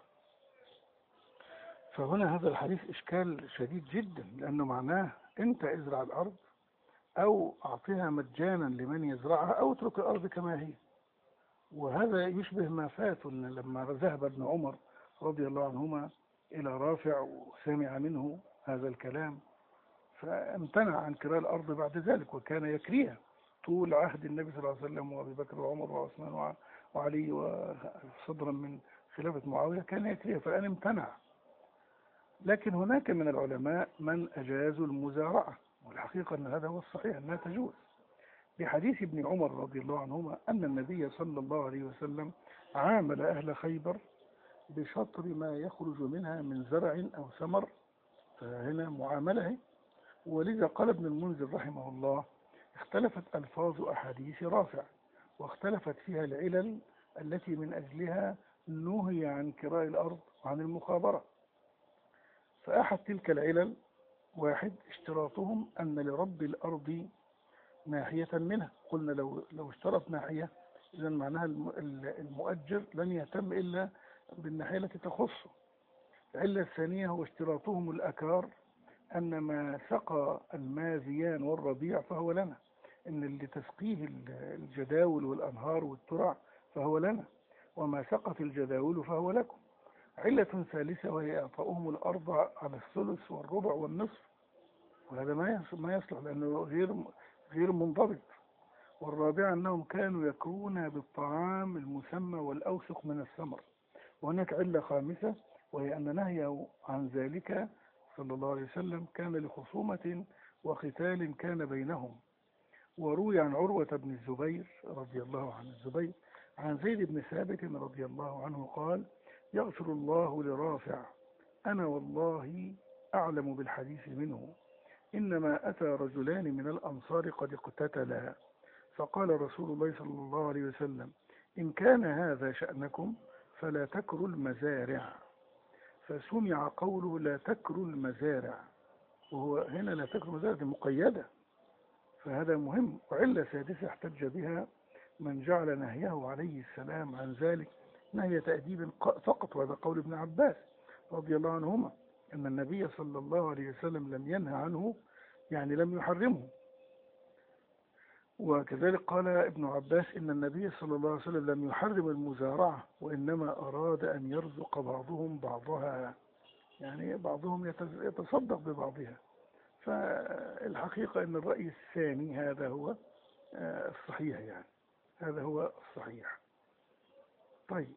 فهنا هذا الحديث إشكال شديد جدا، لأنه معناه أنت ازرع الأرض أو أعطيها مجانا لمن يزرعها أو اترك الأرض كما هي. وهذا يشبه ما فات لما ذهب ابن عمر رضي الله عنهما إلى رافع وسمع منه هذا الكلام، فامتنع عن كراء الأرض بعد ذلك، وكان يكريها طول عهد النبي صلى الله عليه وسلم وأبي بكر وعمر وعثمان وعلي وصدرا من خلافة معاوية كان يكريها، فالآن امتنع. لكن هناك من العلماء من أجازوا المزارعة، والحقيقة أن هذا هو الصحيح أنها تجوز، بحديث ابن عمر رضي الله عنهما أن النبي صلى الله عليه وسلم عامل أهل خيبر بشطر ما يخرج منها من زرع أو ثمر، فهنا معاملة. ولذا قال ابن المنذر رحمه الله اختلفت ألفاظ أحاديث رافع، واختلفت فيها العلل التي من أجلها نهي عن كراء الأرض وعن المخابرة. فأحد تلك العلل: واحد، اشتراطهم أن لرب الأرض ناحية منها. قلنا لو لو اشترط ناحية إذا معناها المؤجر لن يهتم إلا بالناحية التي تخصه. العلة الثانية هو اشتراطهم الأكار، أن ما سقى المازيان والربيع فهو لنا، إن اللي تسقيه الجداول والأنهار والترع فهو لنا، وما سقت الجداول فهو لكم. علة ثالثة وهي إعطاؤهم الأرض على الثلث والربع والنصف، وهذا ما ما يصلح لأنه غير غير منضبط. والرابعة أنهم كانوا يكرون بالطعام المسمى والأوسق من الثمر. وهناك علة خامسة وهي أن نهيه عن ذلك صلى الله عليه وسلم كان لخصومة وقتال كان بينهم. وروي عن عروة بن الزبير رضي الله عن الزبير عن زيد بن ثابت رضي الله عنه قال: يغفر الله لرافع، أنا والله أعلم بالحديث منه، إنما أتى رجلان من الأنصار قد اقتتلا، فقال رسول الله صلى الله عليه وسلم: إن كان هذا شأنكم فلا تكروا المزارع. فسمع قوله لا تكروا المزارع، وهو هنا لا تكروا المزارع مقيدة، فهذا مهم. وعلة سادسة احتج بها من جعل نهيه عليه السلام عن ذلك نهي تأديب فقط، وهذا قول ابن عباس رضي الله عنهما، أن النبي صلى الله عليه وسلم لم ينهى عنه، يعني لم يحرمه. وكذلك قال ابن عباس إن النبي صلى الله عليه وسلم لم يحرم المزارعة، وإنما أراد أن يرزق بعضهم بعضها، يعني بعضهم يتصدق ببعضها. فالحقيقة أن الرأي الثاني هذا هو الصحيح، يعني هذا هو الصحيح. طيب،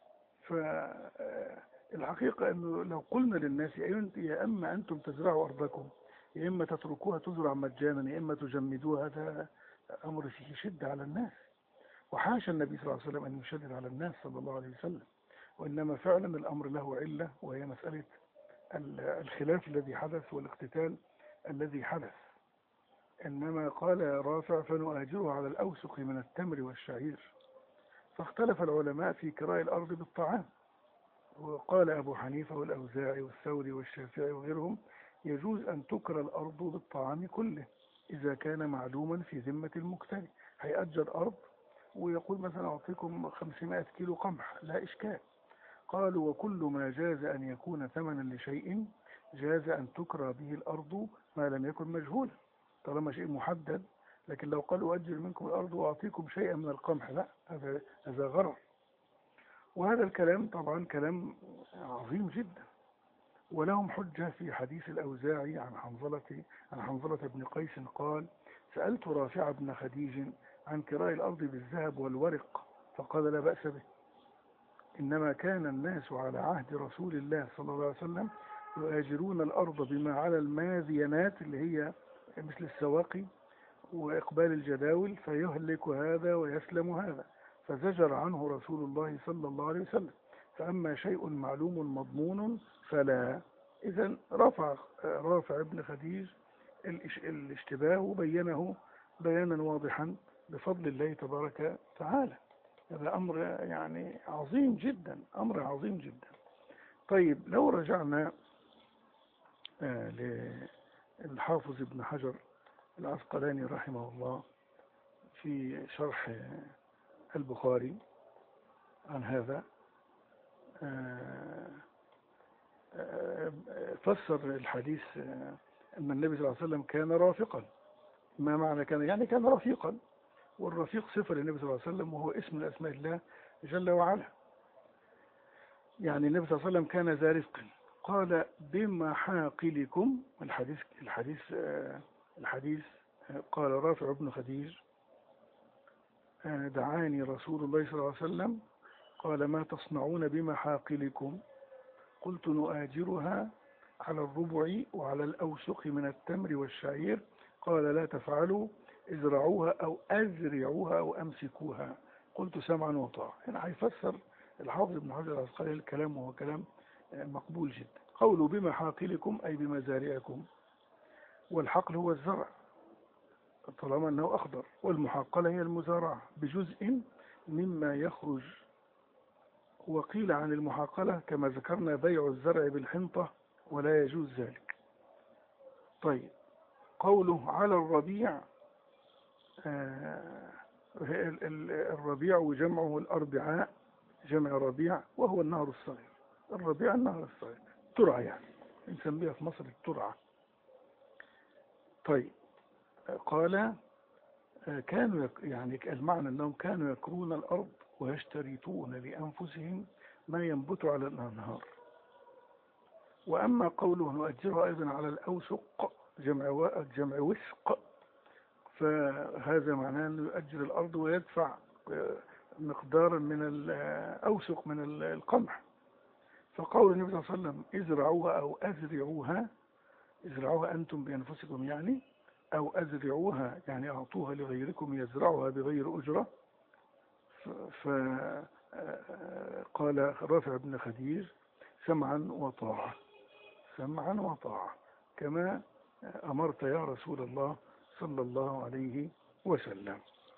فالحقيقة أنه لو قلنا للناس يا أما أنتم تزرعوا أرضكم يا إما تتركوها تزرع مجانا يا إما تجمدوها، هذا أمر فيه شدة على الناس، وحاشا النبي صلى الله عليه وسلم أن يشدد على الناس صلى الله عليه وسلم. وإنما فعلا الأمر له علة، وهي مسألة الخلاف الذي حدث والاقتتال الذي حدث. إنما قال رافع: فنؤاجره على الأوسق من التمر والشعير. فاختلف العلماء في كراء الأرض بالطعام، وقال أبو حنيفة والأوزاعي والثوري والشافعي وغيرهم: يجوز أن تكرى الأرض بالطعام كله إذا كان معلوما في ذمة المكتري. هيأجر أرض ويقول مثلا أعطيكم خمسمائة كيلو قمح، لا إشكال. قالوا: وكل ما جاز أن يكون ثمنا لشيء جاز أن تكرى به الأرض ما لم يكن مجهولا، طالما شيء محدد. لكن لو قالوا أجر منكم الأرض وأعطيكم شيئا من القمح، لا، هذا هذا غرر. وهذا الكلام طبعا كلام عظيم جدا، ولهم حجة في حديث الأوزاعي عن حنظلة عن حنظلة بن قيس قال: سألت رافع بن خديج عن كراء الأرض بالذهب والورق، فقال: لا بأس به، إنما كان الناس على عهد رسول الله صلى الله عليه وسلم يؤاجرون الأرض بما على الماذينات اللي هي مثل السواقي وإقبال الجداول، فيهلك هذا ويسلم هذا، فزجر عنه رسول الله صلى الله عليه وسلم. فأما شيء معلوم مضمون فلا. إذن رفع رافع ابن خديج الاشتباه وبينه بيانا واضحا بفضل الله تبارك وتعالى. هذا أمر يعني عظيم جدا، أمر عظيم جدا. طيب، لو رجعنا للحافظ ابن حجر العسقلاني رحمه الله في شرح البخاري عن هذا، فسر الحديث أن النبي صلى الله عليه وسلم كان رافقا. ما معنى كان؟ يعني كان رفيقا، والرفيق صفة للنبي صلى الله عليه وسلم، وهو اسم من أسماء الله جل وعلا. يعني النبي صلى الله عليه وسلم كان ذا رفق. قال: بمحاقلكم. الحديث الحديث الحديث قال رافع بن خديج: دعاني رسول الله صلى الله عليه وسلم، قال: ما تصنعون بمحاقلكم؟ قلت: نؤاجرها على الربع وعلى الأوسق من التمر والشعير. قال: لا تفعلوا، ازرعوها أو أزرعوها أو أمسكوها. قلت: سمعا وطاعة. هنا هيفسر الحافظ ابن حجر العسقلاني الكلام، وهو كلام مقبول جدا. قولوا بمحاقلكم أي بمزارعكم، والحقل هو الزرع، طالما أنه أخضر. والمحاقلة هي المزارعة بجزء مما يخرج. وقيل عن المحاقلة كما ذكرنا بيع الزرع بالحنطة ولا يجوز ذلك. طيب، قوله على الربيع، آه الربيع وجمعه الأربعاء، جمع ربيع وهو النهر الصغير. الربيع النهر الصغير، ترعة يعني، نسميها في مصر الترعة. طيب، قال كانوا يعني المعنى أنهم كانوا يكرون الأرض ويشترطون لأنفسهم ما ينبت على الأنهار. وأما قوله نؤجرها أيضا على الأوسق، جمع جمع وسق، فهذا معناه أنه يؤجر الأرض ويدفع مقدارا من الأوسق من القمح. فقول النبي صلى الله عليه وسلم ازرعوها أو أزرعوها، ازرعوها أنتم بأنفسكم يعني، أو أزرعوها يعني أعطوها لغيركم يزرعها بغير أجرة. فقال رافع بن خديج سمعا وطاعة، سمعا وطاعة كما أمرت يا رسول الله صلى الله عليه وسلم.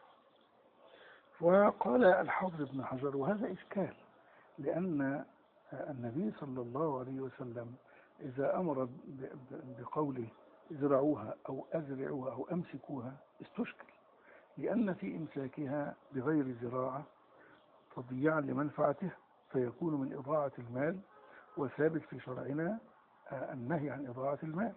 وقال الحافظ ابن حجر، وهذا إشكال، لأن النبي صلى الله عليه وسلم إذا أمر بقوله ازرعوها أو أزرعوها أو أمسكوها استشكل، لأن في إمساكها بغير زراعة تضييعا لمنفعته فيكون من إضاعة المال، وثابت في شرعنا النهي عن إضاعة المال.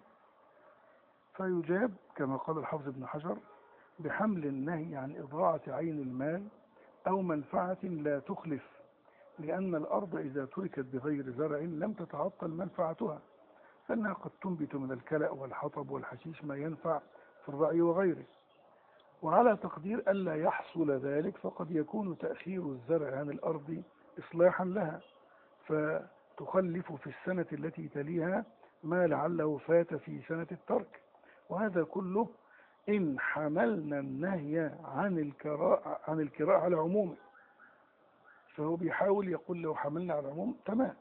فيجاب كما قال الحافظ ابن حجر بحمل النهي عن إضاعة عين المال أو منفعة لا تخلف، لأن الأرض إذا تركت بغير زرع لم تتعطل منفعتها، فإنها قد تنبت من الكلأ والحطب والحشيش ما ينفع في الرعي وغيره. وعلى تقدير ألا يحصل ذلك فقد يكون تأخير الزرع عن الأرض إصلاحا لها، فتخلف في السنة التي تليها ما لعله فات في سنة الترك. وهذا كله إن حملنا النهي عن الكراء عن الكراء على عمومه، فهو بيحاول يقول لو حملنا على العموم تمام.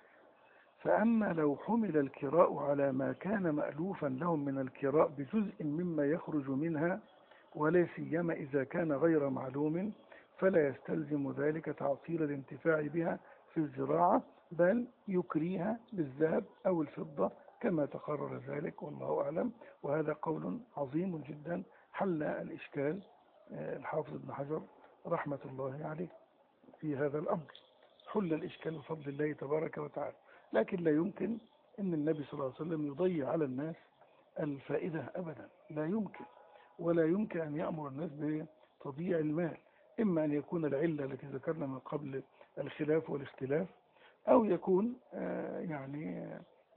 فأما لو حمل الكراء على ما كان مألوفا لهم من الكراء بجزء مما يخرج منها، ولا سيما إذا كان غير معلوم، فلا يستلزم ذلك تعطيل الانتفاع بها في الزراعة، بل يكريها بالذهب أو الفضة كما تقرر ذلك، والله أعلم. وهذا قول عظيم جدا حل الإشكال الحافظ ابن حجر رحمة الله عليه في هذا الأمر، حل الإشكال بفضل الله تبارك وتعالى. لكن لا يمكن أن النبي صلى الله عليه وسلم يضيع على الناس الفائدة أبدا، لا يمكن. ولا يمكن أن يأمر الناس بتضييع المال، إما أن يكون العلة التي ذكرنا من قبل الخلاف والاختلاف، أو يكون يعني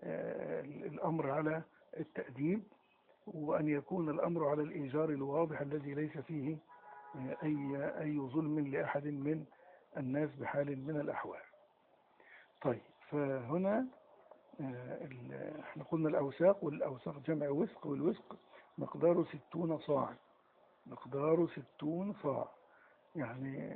الأمر على التأديب، وأن يكون الأمر على الإيجار الواضح الذي ليس فيه أي أي ظلم لأحد من الناس بحال من الأحوال. طيب، فهنا احنا قلنا الأوساق، والأوساق جمع وسق، والوسق مقداره ستون صاع، مقداره ستون صاع. يعني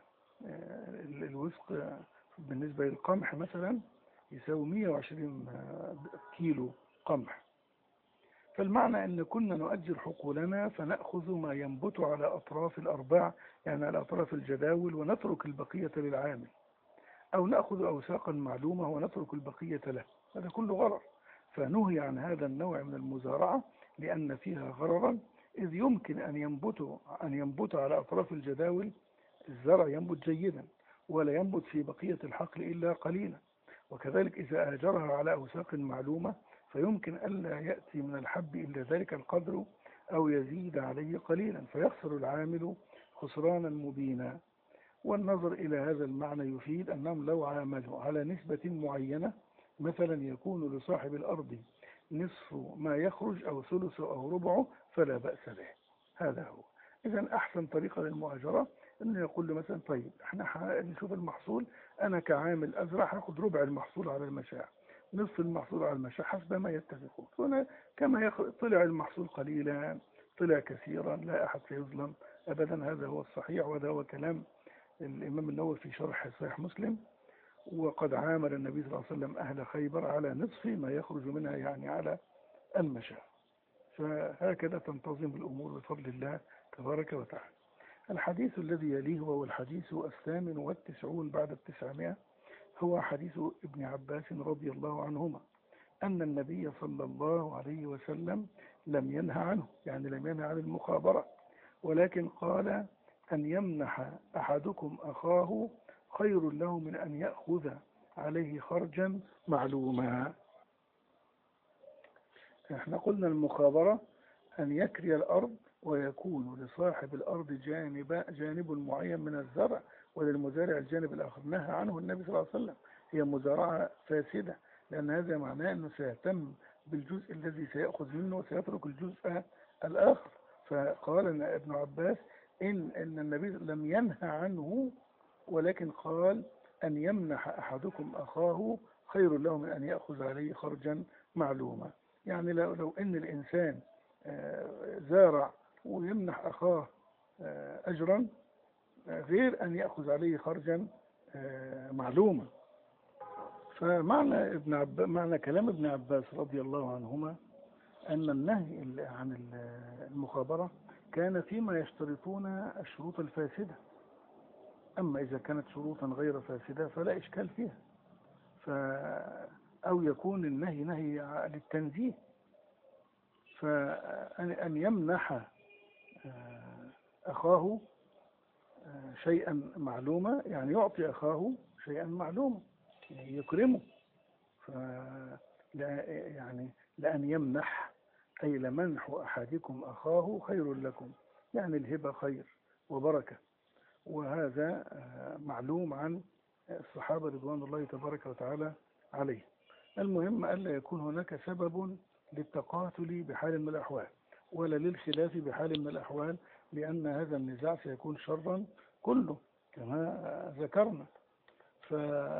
الوسق بالنسبة للقمح مثلا يساوي مئة وعشرين كيلو قمح. فالمعنى أن كنا نؤجر حقولنا فنأخذ ما ينبت على أطراف الأرباع، يعني على أطراف الجداول، ونترك البقية للعامل، أو نأخذ أوساقا معلومة ونترك البقية له. هذا كله غرر، فنهي عن هذا النوع من المزارعة لأن فيها غررا، إذ يمكن أن ينبت أن ينبت على أطراف الجداول الزرع ينبت جيدا، ولا ينبت في بقية الحقل إلا قليلا. وكذلك إذا آجرها على أوساق معلومة فيمكن ألا يأتي من الحب إلا ذلك القدر أو يزيد عليه قليلا، فيخسر العامل خسرانا مبينا. والنظر إلى هذا المعنى يفيد أنهم لو عاملوا على نسبة معينة، مثلا يكون لصاحب الأرض نصف ما يخرج أو ثلث أو ربعه، فلا بأس به. هذا هو. إذن أحسن طريقة للمؤاجرة أنه يقول له مثلا طيب احنا نشوف المحصول، أنا كعامل أزرع هاخد ربع المحصول على المشاع، نصف المحصول على المشاع، حسب ما يتفقون. هنا كما طلع المحصول قليلا طلع كثيرا لا أحد سيظلم أبدا. هذا هو الصحيح، وهذا هو كلام الإمام النووي في شرح صحيح مسلم. وقد عامل النبي صلى الله عليه وسلم أهل خيبر على نصف ما يخرج منها، يعني على المشاع. فهكذا تنتظم الأمور بفضل الله تبارك وتعالى. الحديث الذي يليه وهو الحديث الثامن والتسعون بعد التسعمائة هو حديث ابن عباس رضي الله عنهما أن النبي صلى الله عليه وسلم لم ينهى عنه، يعني لم ينهى عن المخابرة، ولكن قال أن يمنح أحدكم أخاه خير له من أن يأخذ عليه خرجا معلوما. احنا قلنا المخابرة أن يكري الأرض ويكون لصاحب الأرض جانب, جانب معين من الزرع وللمزارع الجانب الآخر. نهى عنه النبي صلى الله عليه وسلم، هي مزارعة فاسدة، لأن هذا معناه أنه سيهتم بالجزء الذي سيأخذ منه وسيترك الجزء الآخر. فقال ابن عباس إن, إن النبي لم ينهى عنه، ولكن قال أن يمنح أحدكم أخاه خير له من أن يأخذ عليه خرجا معلوما. يعني لو, لو أن الإنسان زارع ويمنح أخاه أجرا غير أن يأخذ عليه خرجا معلوما. فمعنى ابن عب... معنى كلام ابن عباس رضي الله عنهما أن النهي عن المخابرة كان فيما يشترطون الشروط الفاسدة، أما إذا كانت شروطا غير فاسدة فلا إشكال فيها. ف... أو يكون النهي نهي للتنزيه، فأن يمنح أخاه شيئا معلوما يعني يعطي أخاه شيئا معلوما يكرمه. فلا يعني لأن يمنح أي لمنح أحدكم أخاه خير لكم، يعني الهبة خير وبركة، وهذا معلوم عن الصحابة رضوان الله تبارك وتعالى عليه. المهم ألا يكون هناك سبب للتقاتل بحال من الأحوال ولا للخلاف بحال من الأحوال، لأن هذا النزاع سيكون شرا كله كما ذكرنا. ف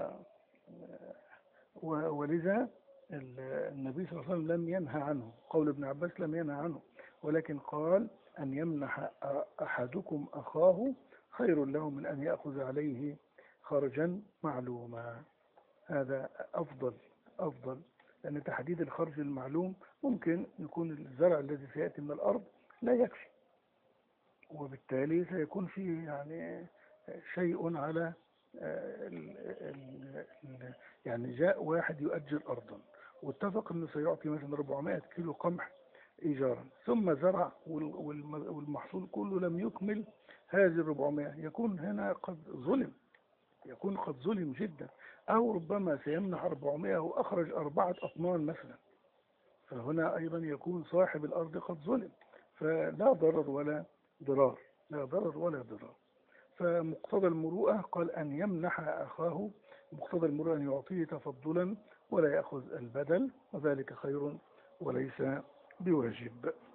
ولذا النبي صلى الله عليه وسلم لم ينهى عنه، قول ابن عباس لم ينهى عنه، ولكن قال أن يمنح أحدكم أخاه خير له من أن يأخذ عليه خرجا معلوما. هذا أفضل أفضل لأن تحديد الخرج المعلوم ممكن يكون الزرع الذي سيأتي من الأرض لا يكفي، وبالتالي سيكون فيه يعني شيء على ال ال ال يعني جاء واحد يؤجر أرضا واتفق أنه سيعطي مثلا أربعمائة كيلو قمح إيجارا، ثم زرع والمحصول كله لم يكمل هذه الأربعمائة، يكون هنا قد ظلم، يكون قد ظلم جدا. أو ربما سيمنح أربعمائة وأخرج أربعة أطنان مثلا، فهنا أيضا يكون صاحب الأرض قد ظلم. فلا ضرر ولا ضرار، لا ضرر ولا ضرار. فمقتضى المروءة قال أن يمنح أخاه، مقتضى المروءة أن يعطيه تفضلا ولا يأخذ البدل، وذلك خير وليس بواجب.